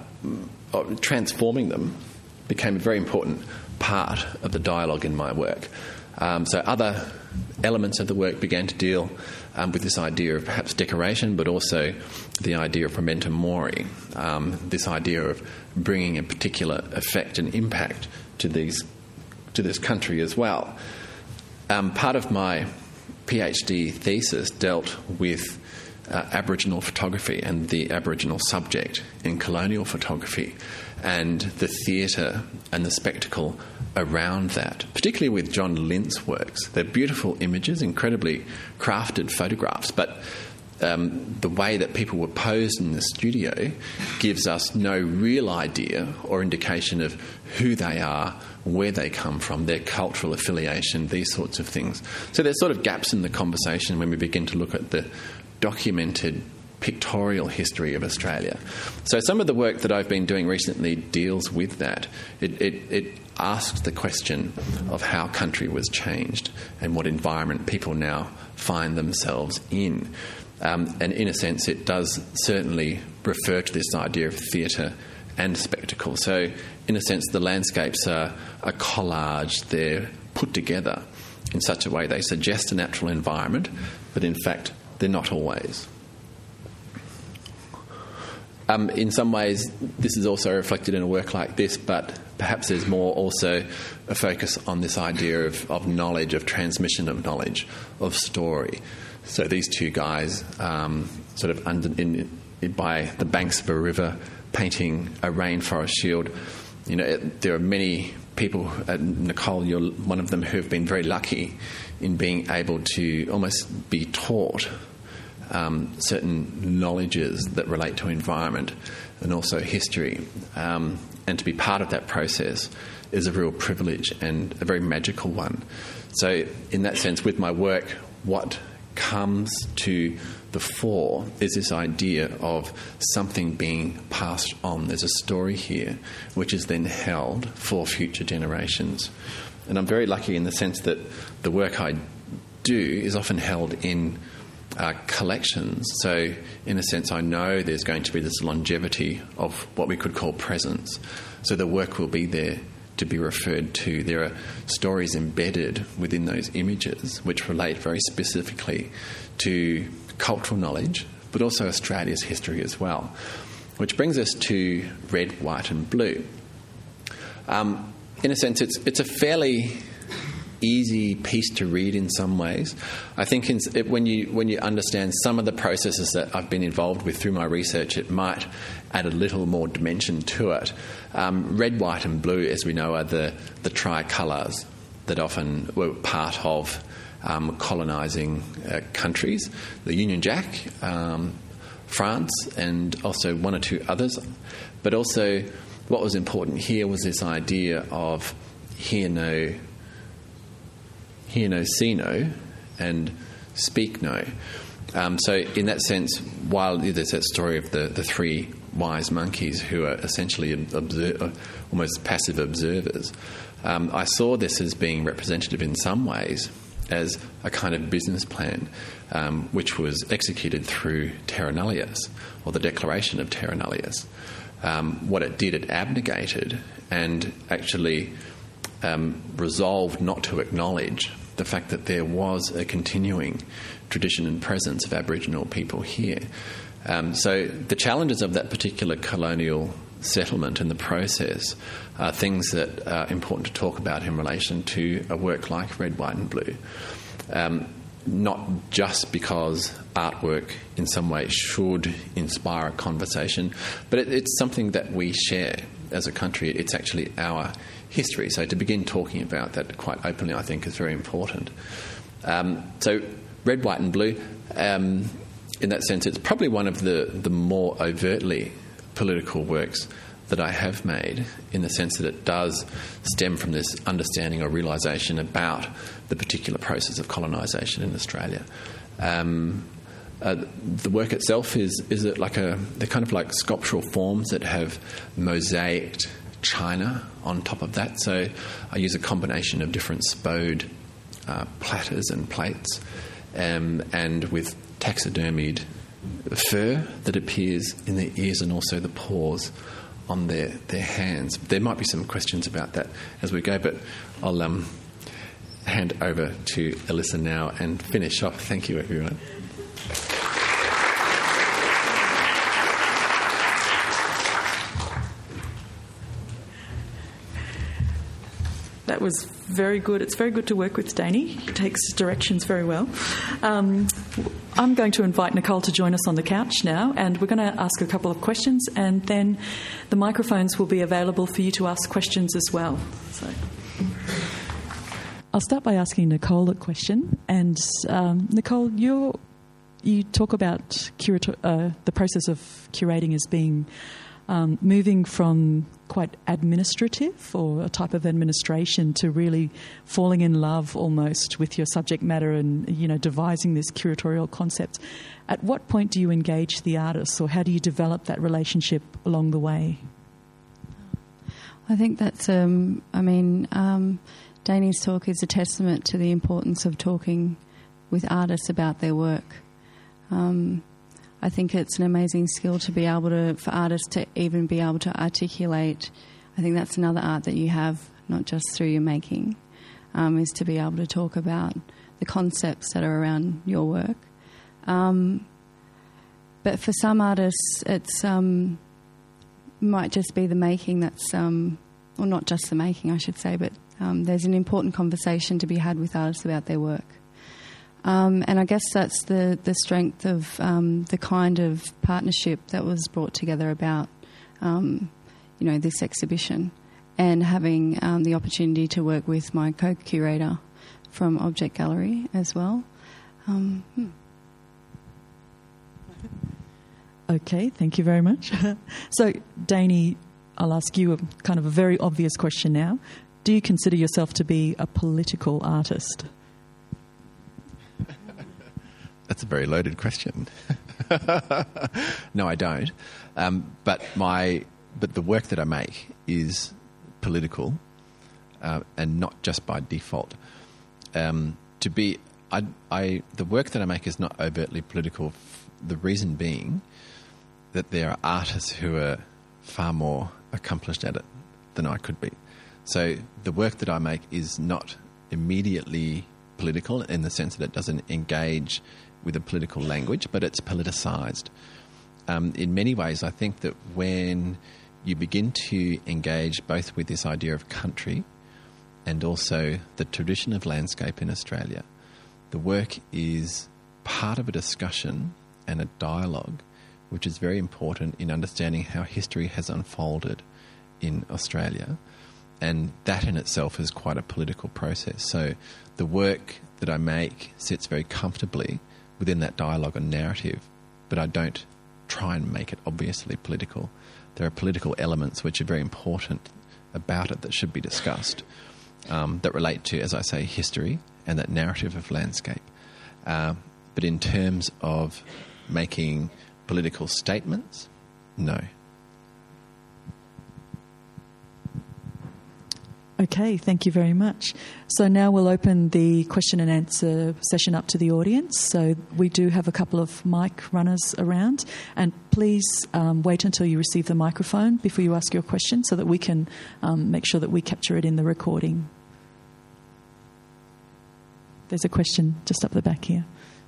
transforming them became a very important part of the dialogue in my work. Um, so other elements of the work began to deal um, with this idea of perhaps decoration, but also the idea of memento mori, um, this idea of bringing a particular effect and impact to these to this country as well. Um, part of my PhD thesis dealt with uh, Aboriginal photography and the Aboriginal subject in colonial photography, and the theatre and the spectacle around that, particularly with John Lint's works. They're beautiful images, incredibly crafted photographs, but um, the way that people were posed in the studio gives us no real idea or indication of who they are, where they come from, their cultural affiliation, these sorts of things. So there's sort of gaps in the conversation when we begin to look at the documented pictorial history of Australia. So some of the work that I've been doing recently deals with that. It, it, it asks the question of how country was changed and what environment people now find themselves in. Um, and in a sense, it does certainly refer to this idea of theatre and spectacle. So in a sense, the landscapes are a collage. They're put together in such a way they suggest a natural environment, but in fact, they're not always. Um, in some ways, this is also reflected in a work like this, but perhaps there's more also a focus on this idea of, of knowledge, of transmission of knowledge, of story. So these two guys um, sort of under, in, in, by the banks of a river painting a rainforest shield. You know, it, there are many people, uh, Nicole, you're one of them, who have been very lucky in being able to almost be taught Um, certain knowledges that relate to environment and also history. Um, and to be part of that process is a real privilege and a very magical one. So in that sense, with my work, what comes to the fore is this idea of something being passed on. There's a story here which is then held for future generations. And I'm very lucky in the sense that the work I do is often held in Uh, collections. So in a sense, I know there's going to be this longevity of what we could call presence. So the work will be there to be referred to. There are stories embedded within those images which relate very specifically to cultural knowledge, but also Australia's history as well. Which brings us to Red, White and Blue. Um, in a sense, it's it's a fairly easy piece to read in some ways. I think in, it, when you when you understand some of the processes that I've been involved with through my research, it might add a little more dimension to it. Um, red, white and blue, as we know, are the, the tricolours that often were part of um, colonising uh, countries. The Union Jack, um, France, and also one or two others. But also what was important here was this idea of hear no hear no, see no, and speak no. Um, so in that sense, while there's that story of the, the three wise monkeys who are essentially observe, almost passive observers, um, I saw this as being representative in some ways as a kind of business plan um, which was executed through Terra Nullius, or the Declaration of Terra Nullius. Um, what it did, it abnegated and actually Um, resolved not to acknowledge the fact that there was a continuing tradition and presence of Aboriginal people here. Um, so the challenges of that particular colonial settlement and the process are things that are important to talk about in relation to a work like Red, White and Blue. Um, not just because artwork in some way should inspire a conversation, but it, it's something that we share as a country. It's actually our history. So to begin talking about that quite openly, I think, is very important. Um, so Red, White and Blue, um, in that sense, it's probably one of the, the more overtly political works that I have made, in the sense that it does stem from this understanding or realisation about the particular process of colonisation in Australia. Um, uh, the work itself is is it like a they're kind of like sculptural forms that have mosaicked china on top of that. So I use a combination of different spode uh, platters and plates, um, and with taxidermied fur that appears in the ears and also the paws on their, their hands. There might be some questions about that as we go, but I'll um, hand over to Alyssa now and finish off. Thank you, everyone. That was very good. It's very good to work with Danny. He takes directions very well. Um, I'm going to invite Nicole to join us on the couch now, and we're going to ask a couple of questions, and then the microphones will be available for you to ask questions as well. So, I'll start by asking Nicole a question. And um, Nicole, you're, you talk about curator, uh, the process of curating as being um, moving from quite administrative or a type of administration to really falling in love almost with your subject matter and, you know, devising this curatorial concept. At what point do you engage the artists, or how do you develop that relationship along the way? I think that's, um, I mean, um, Danny's talk is a testament to the importance of talking with artists about their work. Um, I think it's an amazing skill to be able to, for artists to even be able to articulate. I think that's another art that you have, not just through your making, um, is to be able to talk about the concepts that are around your work. Um, but for some artists, it's um, might just be the making that's, um, or not just the making, I should say, but um, there's an important conversation to be had with artists about their work. Um, and I guess that's the, the strength of um, the kind of partnership that was brought together about, um, you know, this exhibition, and having um, the opportunity to work with my co-curator from Object Gallery as well. Um, hmm. Okay, thank you very much. So, Danny, I'll ask you a kind of a very obvious question now. Do you consider yourself to be a political artist? That's a very loaded question. No, I don't. Um, but my but the work that I make is political, uh, and not just by default. Um, to be, I, I the work that I make is not overtly political. The reason being that there are artists who are far more accomplished at it than I could be. So the work that I make is not immediately political in the sense that it doesn't engage with a political language, but it's politicised. Um, in many ways, I think that when you begin to engage both with this idea of country and also the tradition of landscape in Australia, the work is part of a discussion and a dialogue which is very important in understanding how history has unfolded in Australia. And that in itself is quite a political process. So the work that I make sits very comfortably within that dialogue and narrative, but I don't try and make it obviously political. There are political elements which are very important about it that should be discussed, um, that relate to, as I say, history and that narrative of landscape. Uh, but in terms of making political statements, no. Okay, thank you very much. So now we'll open the question and answer session up to the audience. So we do have a couple of mic runners around, and please um, wait until you receive the microphone before you ask your question so that we can um, make sure that we capture it in the recording. There's a question just up the back here.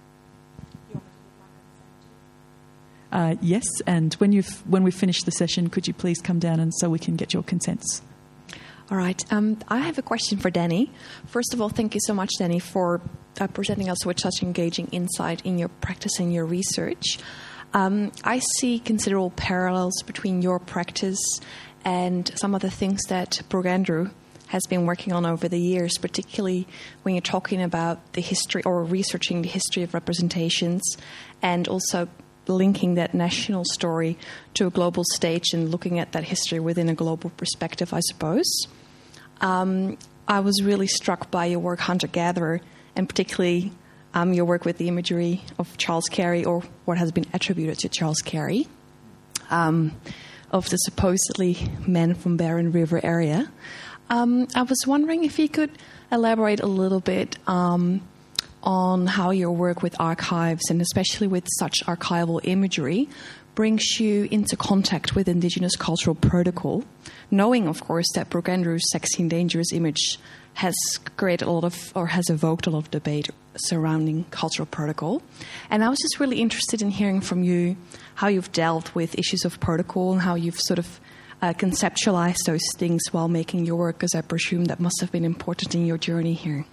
Uh, yes, and when you've when we finish the session, could you please come down and so we can get your consents? All right. Um, I have a question for Danny. First of all, thank you so much, Danny, for uh, presenting us with such engaging insight in your practice and your research. Um, I see considerable parallels between your practice and some of the things that Brooke Andrew has been working on over the years, particularly when you're talking about the history or researching the history of representations and also linking that national story to a global stage and looking at that history within a global perspective, I suppose. Um, I was really struck by your work, Hunter-Gatherer, and particularly um, your work with the imagery of Charles Carey, or what has been attributed to Charles Carey, um, of the supposedly men from Barren River area. Um, I was wondering if you could elaborate a little bit um, on how your work with archives, and especially with such archival imagery, brings you into contact with Indigenous cultural protocol, knowing, of course, that Brooke Andrews' Sexy and Dangerous image has created a lot of, or has evoked a lot of debate surrounding cultural protocol. And I was just really interested in hearing from you how you've dealt with issues of protocol and how you've sort of uh, conceptualized those things while making your work, because I presume that must have been important in your journey here.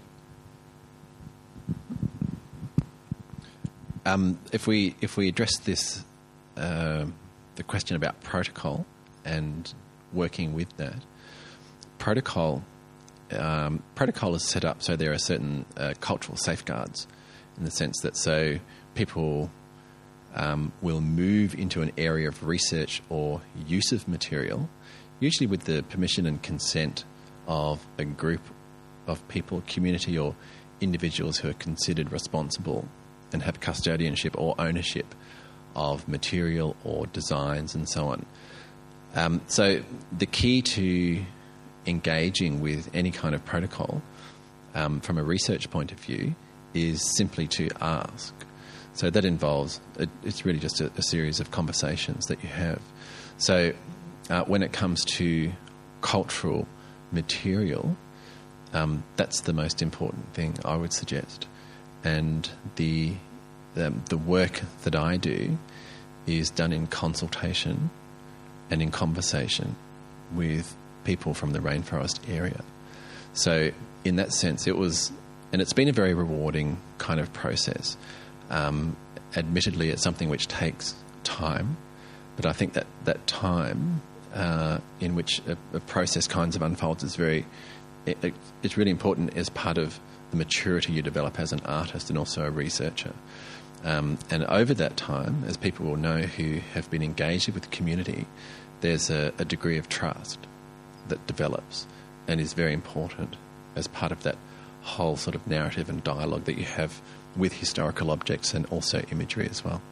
Um, if we if we address this, uh, the question about protocol and working with that, protocol um, protocol is set up so there are certain uh, cultural safeguards, in the sense that so people um, will move into an area of research or use of material, usually with the permission and consent of a group of people, community or individuals who are considered responsible and have custodianship or ownership of material or designs and so on. Um, so the key to engaging with any kind of protocol um, from a research point of view is simply to ask. So that involves, it's really just a, a series of conversations that you have. So uh, when it comes to cultural material, um, that's the most important thing I would suggest. And the, the the work that I do is done in consultation and in conversation with people from the rainforest area. So in that sense, it was, and it's been a very rewarding kind of process. Um, admittedly, it's something which takes time, but I think that that time uh, in which a, a process kinds of unfolds is very, it, it, it's really important as part of the maturity you develop as an artist and also a researcher. Um, and over that time, as people will know who have been engaged with the community, there's a, a degree of trust that develops and is very important as part of that whole sort of narrative and dialogue that you have with historical objects and also imagery as well.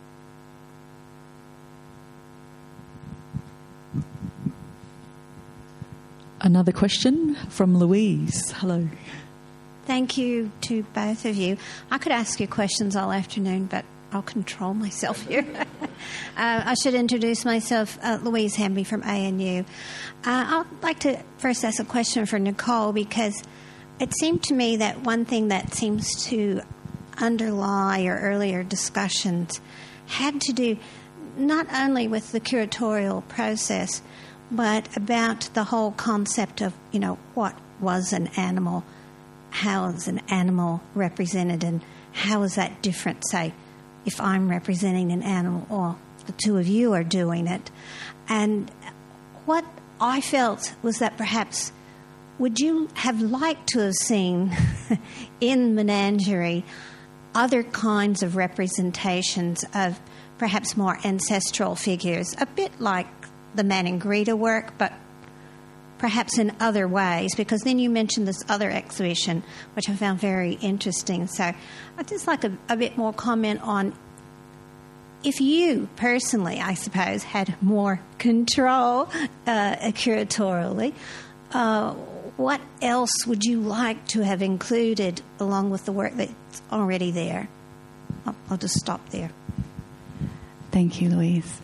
Another question from Louise. Hello. Thank you to both of you. I could ask you questions all afternoon, but I'll control myself here. uh, I should introduce myself, uh, Louise Hamby from A N U. Uh, I'd like to first ask a question for Nicole, because it seemed to me that one thing that seems to underlie your earlier discussions had to do not only with the curatorial process, but about the whole concept of, you know, what was an animal, how is an animal represented, and how is that different, say, if I'm representing an animal or the two of you are doing it. And what I felt was that perhaps would you have liked to have seen in Menagerie other kinds of representations of perhaps more ancestral figures, a bit like the Manning Greta work, but perhaps in other ways, because then you mentioned this other exhibition, which I found very interesting. So I'd just like a, a bit more comment on if you personally, I suppose, had more control uh, curatorially, uh, what else would you like to have included along with the work that's already there? I'll, I'll just stop there. Thank you, Louise.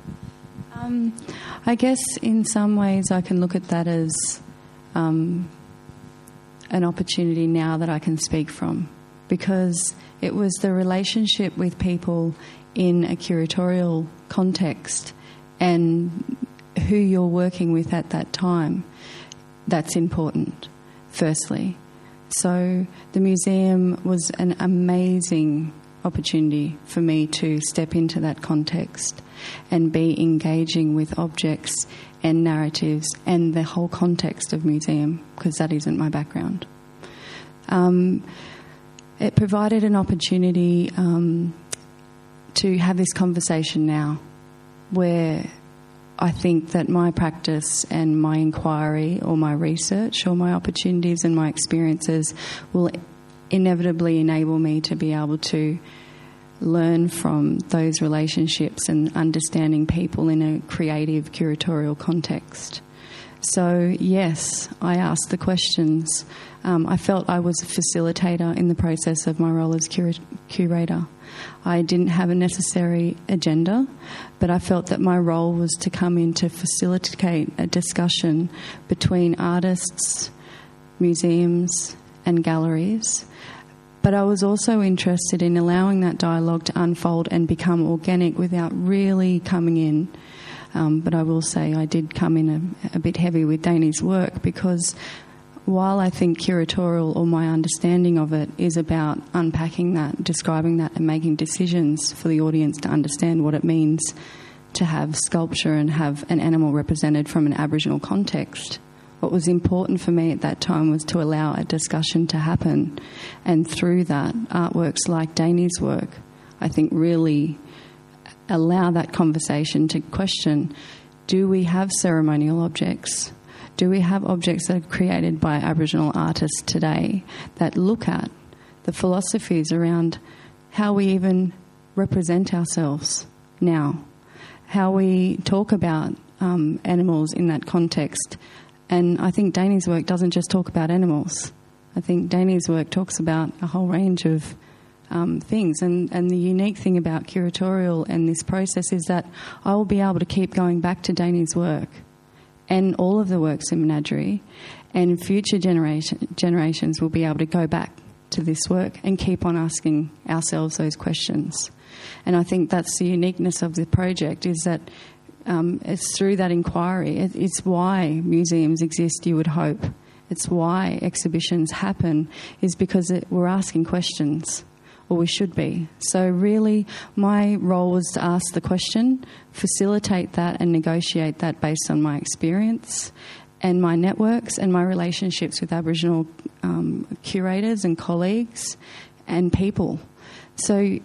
Um, I guess in some ways I can look at that as um, an opportunity now that I can speak from, because it was the relationship with people in a curatorial context and who you're working with at that time that's important, firstly. So the museum was an amazing opportunity for me to step into that context and be engaging with objects and narratives and the whole context of museum, because that isn't my background. Um, it provided an opportunity um, to have this conversation now, where I think that my practice and my inquiry or my research or my opportunities and my experiences will inevitably enable me to be able to learn from those relationships and understanding people in a creative curatorial context. So, yes, I asked the questions. Um, I felt I was a facilitator in the process of my role as cur- curator. I didn't have a necessary agenda, but I felt that my role was to come in to facilitate a discussion between artists, museums and galleries. But I was also interested in allowing that dialogue to unfold and become organic without really coming in. Um, but I will say I did come in a, a bit heavy with Dani's work, because while I think curatorial, or my understanding of it, is about unpacking that, describing that and making decisions for the audience to understand what it means to have sculpture and have an animal represented from an Aboriginal context, what was important for me at that time was to allow a discussion to happen. And through that, artworks like Dani's work, I think, really allow that conversation to question, do we have ceremonial objects? Do we have objects that are created by Aboriginal artists today that look at the philosophies around how we even represent ourselves now, how we talk about um, animals in that context? And I think Dani's work doesn't just talk about animals. I think Dani's work talks about a whole range of um, things. And, and the unique thing about curatorial and this process is that I will be able to keep going back to Dani's work and all of the works in Menagerie, and future generation, generations will be able to go back to this work and keep on asking ourselves those questions. And I think that's the uniqueness of the project, is that Um, it's through that inquiry. It, it's why museums exist, you would hope. It's why exhibitions happen, is because it, we're asking questions, or we should be. So really, my role was to ask the question, facilitate that and negotiate that based on my experience and my networks and my relationships with Aboriginal um, curators and colleagues and people. So,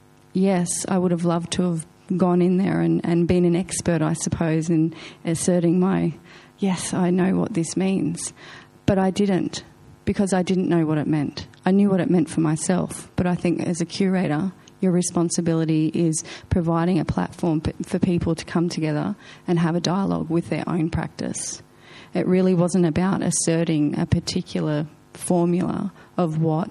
yes, I would have loved to have gone in there and, and been an expert, I suppose, in asserting my, yes, I know what this means. But I didn't, because I didn't know what it meant. I knew what it meant for myself. But I think as a curator, your responsibility is providing a platform for people to come together and have a dialogue with their own practice. It really wasn't about asserting a particular formula of what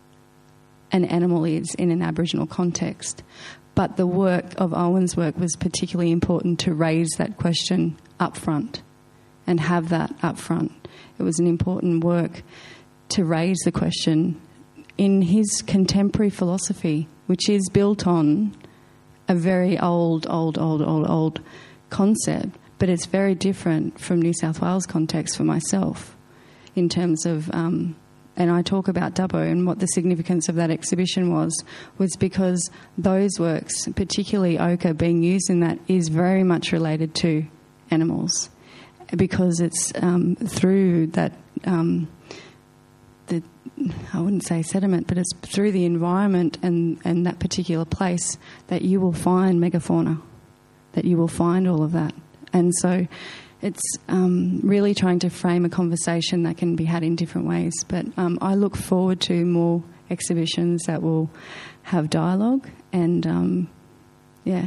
an animal is in an Aboriginal context. But the work of Owen's work was particularly important to raise that question up front and have that up front. It was an important work to raise the question in his contemporary philosophy, which is built on a very old, old, old, old, old concept, but it's very different from New South Wales context for myself in terms of... Um, and I talk about Dubbo, and what the significance of that exhibition was, was because those works, particularly ochre being used in that, is very much related to animals, because it's um, through that, um, the I wouldn't say sediment, but it's through the environment and, and that particular place that you will find megafauna, that you will find all of that. And so it's um, really trying to frame a conversation that can be had in different ways. But um, I look forward to more exhibitions that will have dialogue and, um, yeah.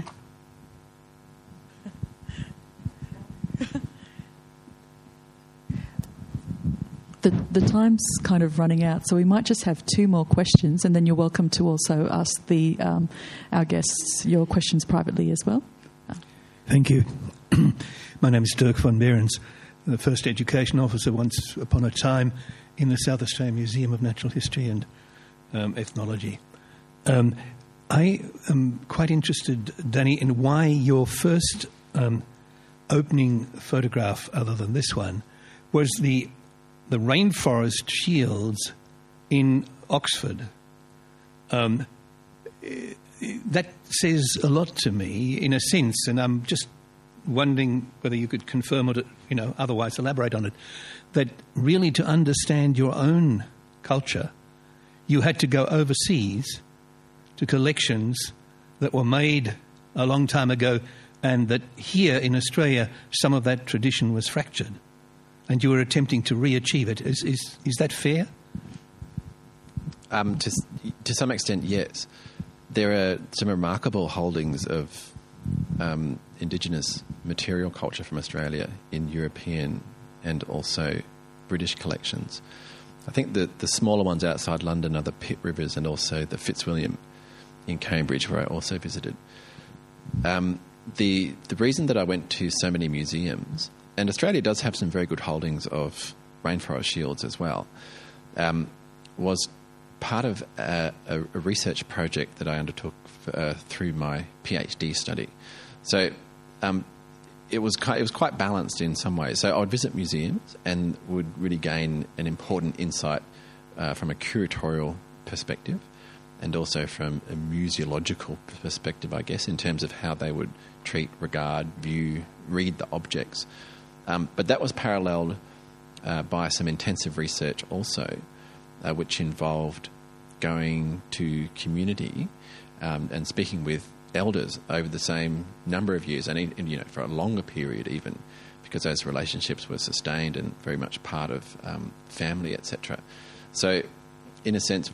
The, the time's kind of running out, so we might just have two more questions, and then you're welcome to also ask the um, our guests your questions privately as well. Thank you. My name is Dirk van Beerens, the first education officer once upon a time in the South Australian Museum of Natural History and um, Ethnology. Um, I am quite interested, Danny, in why your first um, opening photograph, other than this one, was the the rainforest shields in Oxford. Um, that says a lot to me, in a sense, and I'm just wondering whether you could confirm or, you know, otherwise elaborate on it, that really to understand your own culture, you had to go overseas to collections that were made a long time ago, and that here in Australia some of that tradition was fractured, and you were attempting to re-achieve it. Is, is, is that fair? Um, to, to some extent, yes. There are some remarkable holdings of um, Indigenous material culture from Australia in European and also British collections. I think the, the smaller ones outside London are the Pitt Rivers and also the Fitzwilliam in Cambridge, where I also visited. Um, the the reason that I went to so many museums, and Australia does have some very good holdings of rainforest shields as well, um, was part of a, a, a research project that I undertook for, uh, through my PhD study. So um, it was quite, it was quite balanced in some ways. So I would visit museums and would really gain an important insight uh, from a curatorial perspective, and also from a museological perspective, I guess, in terms of how they would treat, regard, view, read the objects. Um, but that was paralleled uh, by some intensive research also, uh, which involved going to community um, and speaking with elders over the same number of years, and, and you know, for a longer period even, because those relationships were sustained and very much part of um, family, et cetera. So, in a sense,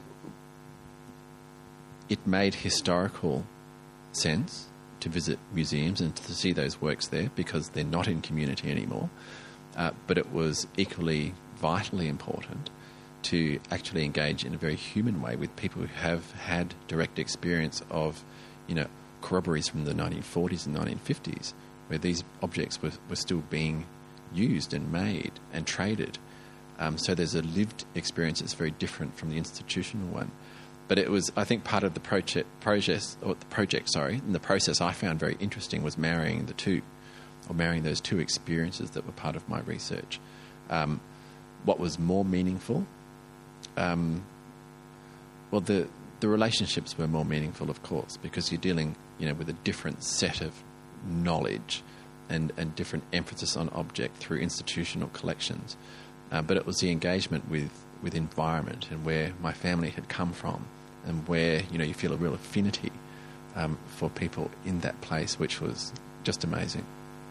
it made historical sense to visit museums and to see those works there because they're not in community anymore. Uh, but it was equally vitally important to actually engage in a very human way with people who have had direct experience of, you know, corroborees from the nineteen forties and nineteen fifties, where these objects were, were still being used and made and traded. Um, so there's a lived experience that's very different from the institutional one. But it was, I think, part of the project, process, or the project, sorry, and the process I found very interesting was marrying the two, or marrying those two experiences that were part of my research. Um, what was more meaningful? Um, well, the the relationships were more meaningful, of course, because you're dealing, you know, with a different set of knowledge and, and different emphasis on object through institutional collections. Uh, but it was the engagement with, with environment and where my family had come from, and where, you know, you feel a real affinity um, for people in that place, which was just amazing.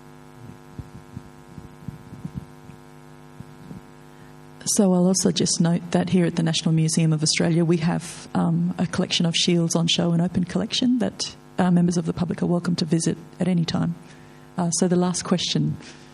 So I'll also just note that here at the National Museum of Australia we have um, a collection of shields on show, an open collection that uh, members of the public are welcome to visit at any time. Uh, so the last question.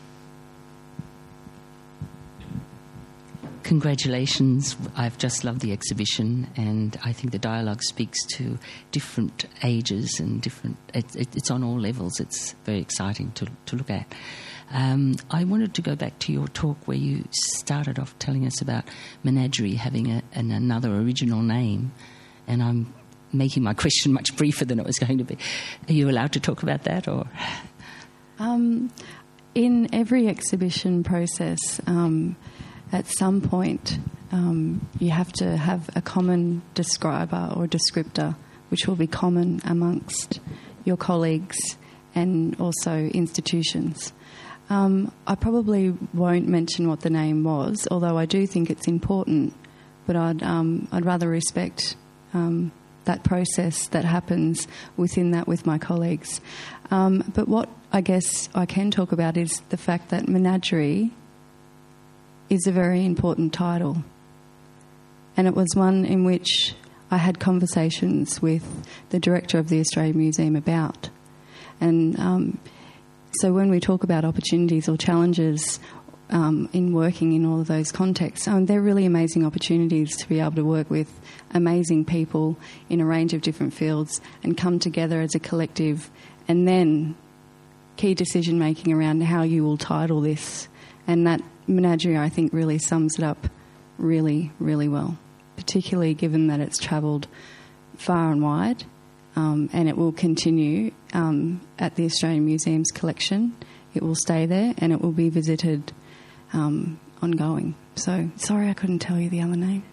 Congratulations. I've just loved the exhibition, and I think the dialogue speaks to different ages and different... It, it, it's on all levels. It's very exciting to, to look at. Um, I wanted to go back to your talk where you started off telling us about Menagerie having a, an, another original name, and I'm making my question much briefer than it was going to be. Are you allowed to talk about that? Or um, in every exhibition process... Um, At some point, um, you have to have a common describer or descriptor, which will be common amongst your colleagues and also institutions. Um, I probably won't mention what the name was, although I do think it's important, but I'd, um, I'd rather respect um, that process that happens within that with my colleagues. Um, but what I guess I can talk about is the fact that Menagerie is a very important title, and it was one in which I had conversations with the director of the Australian Museum about. And um, so when we talk about opportunities or challenges um, in working in all of those contexts, um, they're really amazing opportunities to be able to work with amazing people in a range of different fields and come together as a collective, and then key decision making around how you will title this. And that Menagerie, I think, really sums it up really, really well, particularly given that it's travelled far and wide, um, and it will continue um, at the Australian Museum's collection. It will stay there, and it will be visited um, ongoing. So, sorry I couldn't tell you the other name.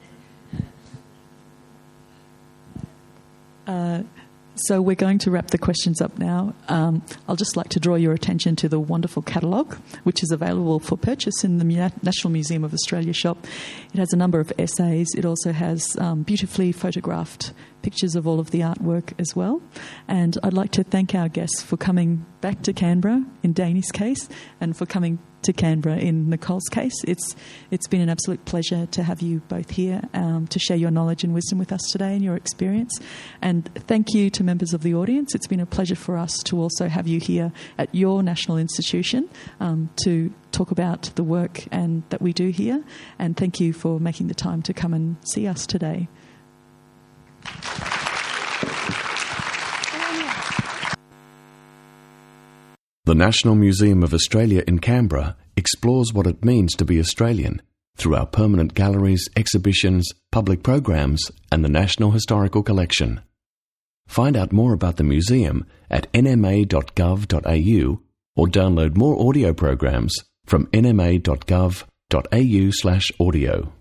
Uh, So we're going to wrap the questions up now. Um, I'll just like to draw your attention to the wonderful catalogue, which is available for purchase in the National Museum of Australia shop. It has a number of essays. It also has um, beautifully photographed pictures of all of the artwork as well. And I'd like to thank our guests for coming back to Canberra, in Dani's case, and for coming to Canberra in Nicole's case. It's it's been an absolute pleasure to have you both here um, to share your knowledge and wisdom with us today and your experience. And thank you to members of the audience. It's been a pleasure for us to also have you here at your national institution um, to talk about the work and that we do here. And thank you for making the time to come and see us today. The National Museum of Australia in Canberra explores what it means to be Australian through our permanent galleries, exhibitions, public programs and the National Historical Collection. Find out more about the museum at n m a dot gov dot a u or download more audio programs from n m a dot gov dot a u slash audio.